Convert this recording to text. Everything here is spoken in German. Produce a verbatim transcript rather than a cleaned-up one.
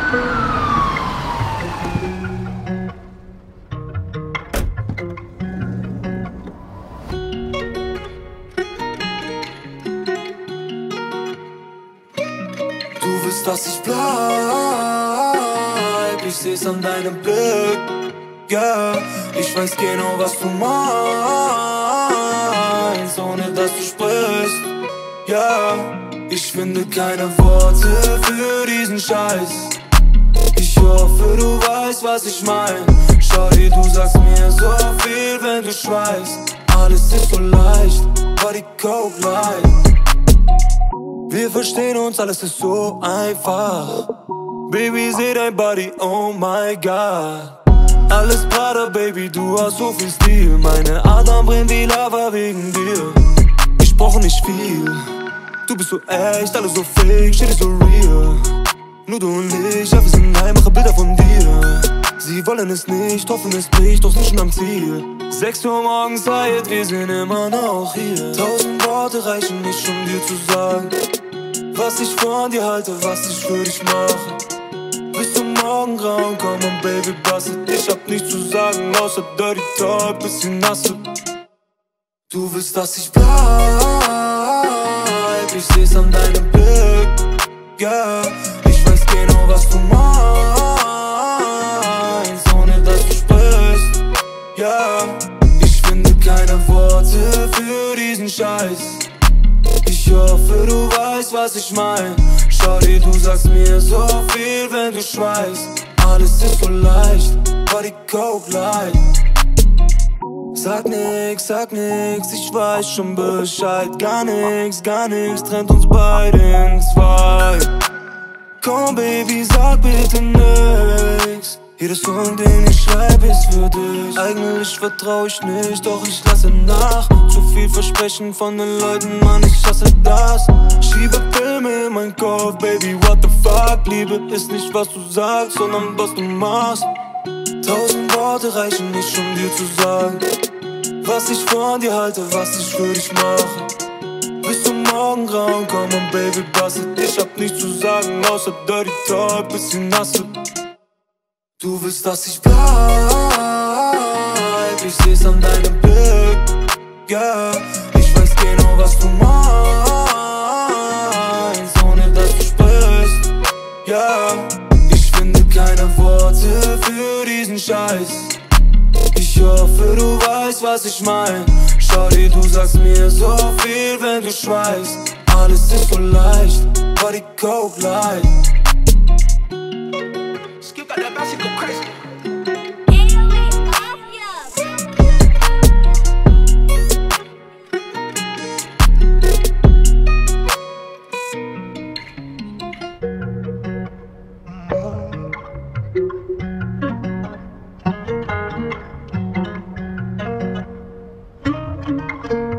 Du willst, dass ich bleib, ich seh's an deinem Blick, yeah. Ich weiß genau, was du meinst, ohne dass du sprichst, yeah. Ich finde keine Worte für diesen Scheiß. Ich hoffe, du weißt, was ich mein. Shawty, du sagst mir so viel, wenn du schweigst. Alles ist so leicht, Body Coke Light. Wir verstehen uns, alles ist so einfach. Baby, seh dein Body, oh my God. Alles Prada, Baby, du hast so viel Stil. Meine Adern brennen wie Lava wegen dir. Ich brauche nicht viel. Du bist so echt, alles so fake, shit ist so real. Nur du und ich, ja, wir sind ein, mache Bilder von dir. Sie wollen es nicht, hoffen es bricht, doch sind schon am Ziel. Sechs Uhr morgens Zeit, wir sind immer noch hier. Tausend Worte reichen nicht, um dir zu sagen, was ich von dir halte, was ich für dich mache. Bis zum Morgengrauen, komm on Baby, basse. Ich hab nichts zu sagen, außer Dirty Talk, bisschen nasse. Du willst, dass ich bleib, ich seh's an deinem Blick, yeah. Ich weiß genau, was du meinst, ohne dass du sprichst, yeah. Ich finde keine Worte für diesen Scheiß. Ich hoffe, du weißt, was ich mein. Shawty, du sagst mir so viel, wenn du schweigst. Alles ist so leicht, Body Coke Light. Sag nix, sag nix, ich weiß schon Bescheid. Gar nix, gar nix trennt uns beide in zwei. Komm Baby, sag bitte nix. Jeder Song, den ich schreib, ist für dich. Eigentlich vertrau ich nicht, doch ich lasse nach. Zu viel Versprechen von den Leuten, Mann, ich hasse das. Schiebe Filme in meinen Kopf, Baby, what the fuck. Liebe ist nicht, was du sagst, sondern was du machst. Tausend Worte reichen nicht, um dir zu sagen, was ich von dir halte, was ich für dich mache. Bis zum Morgengrauen, komm on Baby, basse. Ich hab nichts zu sagen, außer Dirty Talk, bisschen nasse. Du willst, dass ich bleib, ich seh's an deinem Blick, yeah. Ich weiß genau, was du meinst, ohne dass du sprichst, yeah. Ich finde keine Worte für diesen Scheiß. Ich hoffe, du weißt, was ich mein. Shawty, du sagst mir so viel, wenn du schweigst. Alles ist so leicht, Body Coke Light. Skip got that bass, go crazy. Thank you.